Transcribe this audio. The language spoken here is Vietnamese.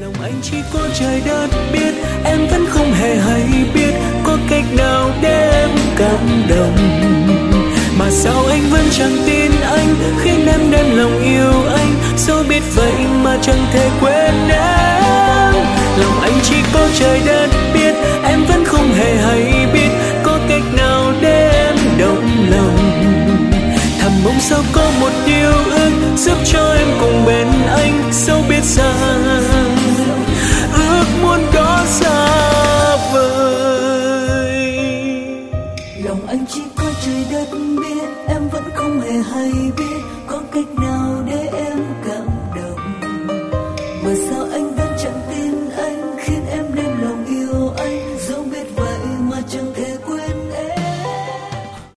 Lòng anh chỉ có trời đất biết, em vẫn không hề hay biết có cách nào để em cảm động. Mà sao anh vẫn chẳng tin anh, khiến em đem lòng yêu anh, dẫu biết vậy mà chẳng thể quên em. Lòng anh chỉ có trời đất biết, em vẫn không hề hay biết có cách nào để em động lòng. Thầm mong sao có một điều ước giúp cho em cùng bên anh, dẫu biết rằng ước muốn đó xa vời. Lòng anh chỉ có trời đất biết, em vẫn không hề hay biết